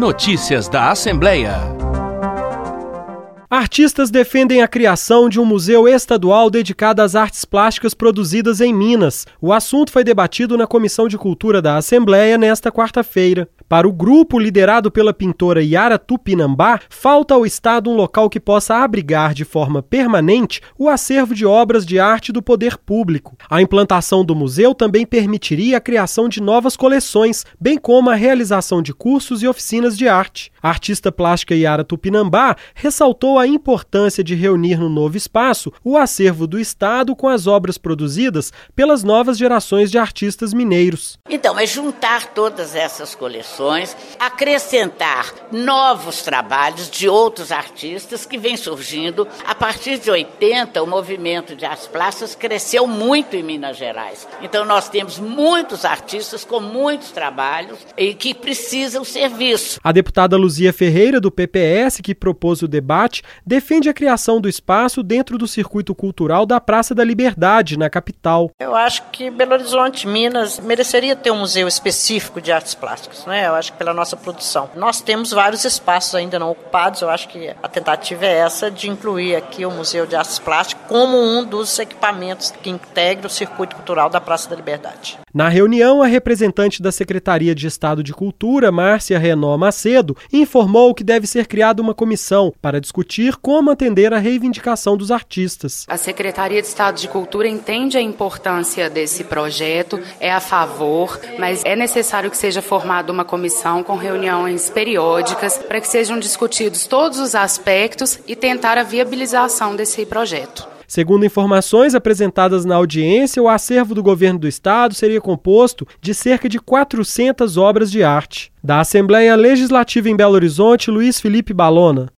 Notícias da Assembleia. Artistas defendem a criação de um museu estadual dedicado às artes plásticas produzidas em Minas. O assunto foi debatido na Comissão de Cultura da Assembleia nesta quarta-feira. Para o grupo, liderado pela pintora Yara Tupinambá, falta ao Estado um local que possa abrigar de forma permanente o acervo de obras de arte do poder público. A implantação do museu também permitiria a criação de novas coleções, bem como a realização de cursos e oficinas de arte. A artista plástica Yara Tupinambá ressaltou a importância de reunir no novo espaço o acervo do Estado com as obras produzidas pelas novas gerações de artistas mineiros. Então, é juntar todas essas coleções, acrescentar novos trabalhos de outros artistas que vêm surgindo. A partir de 80, o movimento de artes plásticas cresceu muito em Minas Gerais. Então, nós temos muitos artistas com muitos trabalhos e que precisam ser vistos. A deputada Luzia Ferreira, do PPS, que propôs o debate, defende a criação do espaço dentro do circuito cultural da Praça da Liberdade, na capital. Eu acho que Belo Horizonte, Minas, mereceria ter um museu específico de artes plásticas, né? Eu acho que pela nossa produção. Nós temos vários espaços ainda não ocupados, eu acho que a tentativa é essa, de incluir aqui o Museu de Artes Plásticas como um dos equipamentos que integra o circuito cultural da Praça da Liberdade. Na reunião, a representante da Secretaria de Estado de Cultura, Márcia Renó Macedo, informou que deve ser criada uma comissão para discutir como atender à reivindicação dos artistas. A Secretaria de Estado de Cultura entende a importância desse projeto, é a favor, mas é necessário que seja formada uma comissão com reuniões periódicas para que sejam discutidos todos os aspectos e tentar a viabilização desse projeto. Segundo informações apresentadas na audiência, o acervo do governo do estado seria composto de cerca de 400 obras de arte. Da Assembleia Legislativa em Belo Horizonte, Luiz Felipe Balona.